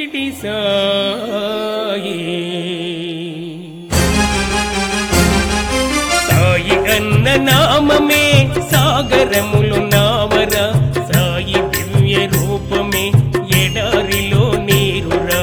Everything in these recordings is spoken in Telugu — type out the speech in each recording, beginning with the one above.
షిరిడి సాయి సాయి అన్న నామమే సాగరములు నావర సాయి దివ్య రూపమే ఎడారిలో నీరురా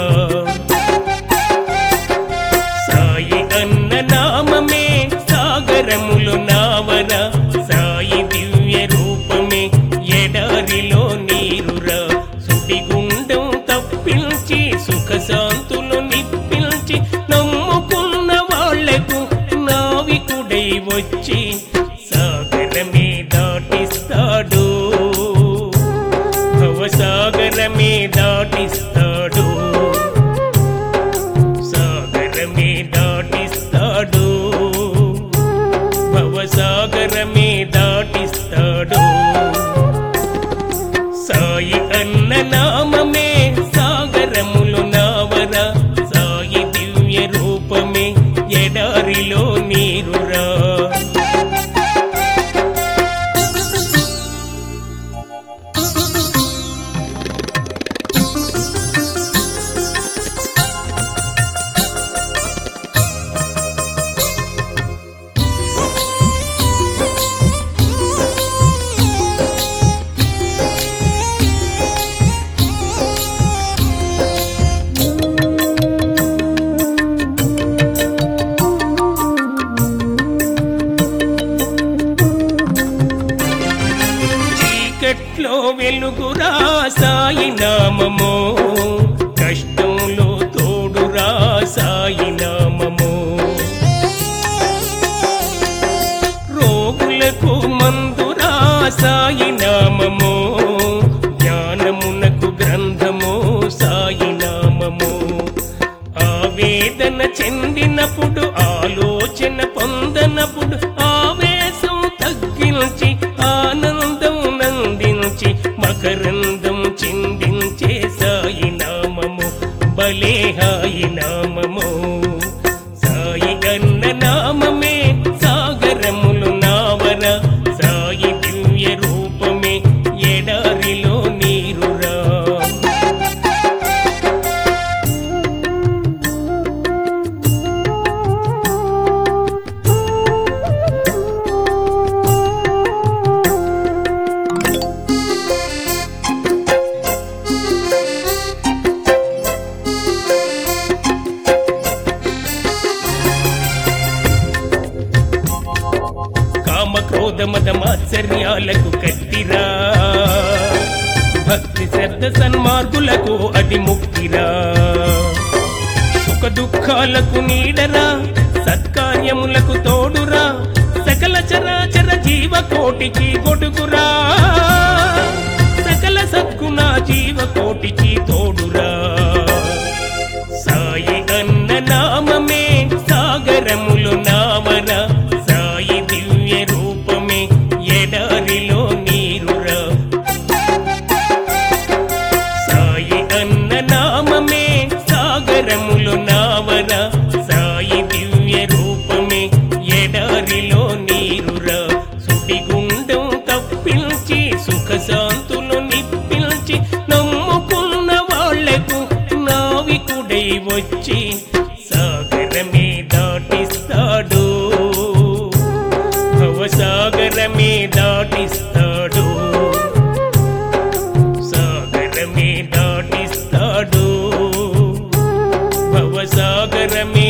సాయి అన్న నామమే సాగరములు నావర సాయి దివ్య రూపమే ఎడారిలో నీరురా సుడిగుండం తప్పించి సుఖశాంతులు నిప్పించి నమ్ముకున్న వాళ్లకు నావికుడై వచ్చి సాగరమే దాటిస్తాడు భవసాగరమే దాటిస్తాడు సాగరమే దాటిస్తాడు భవసాగరమే దాటిస్తాడు సాయి అన్న నామమే సాగరములు నావర సాయి దివ్య రూపమే ఎడారిలో నీరురా చీకట్లో వెలుగురా సాయి నామమో కష్టంలో తోడురా సాయి నామమో రోగులకు మందురా సాయి నామమో జ్ఞానమునకు గ్రంథమో సాయి నామమో ఆవేదన చెందినప్పుడు ఆలోచన పొందనప్పుడు ఆవేశం తగ్గించి ఆనందం నందించి మకరందం చిందించే సాయి నామము భలే హాయి నామము సాయి అన్న నామమే సాగరములు నావర సాయి దివ్య రూపమే ఎడారిలో నీరురా కామక్రోధ మదమాత్సర్యాలకు కట్టిరా భక్తి శ్రద్ధ సన్మార్గులకు అది ముక్తిరా సుఖ దుఃఖాలకు నీడరా సత్కార్యములకు తోడురా సకల చరాచర జీవకోటికి గొడుగురా సకల సద్గుణ జీవకోటికి తోడురా సాయి అన్న నామమే సాగరములు నావర సాయి దివ్య రూపమే ఎడారిలో నీరురా సాయి అన్న నామమే సాగరములు నావర సాయి దివ్య రూపమే ఎడారిలో నీరురా సుడిగుండం తప్పించి సుఖశాంతులు నిప్పించి నమ్ముకున్న వాళ్లకు నావికుడై వచ్చి సాగరమే దాటిస్తాడు భవసాగరమే దాటిస్తాడు సాగరమే దాటిస్తాడు భవసాగరమే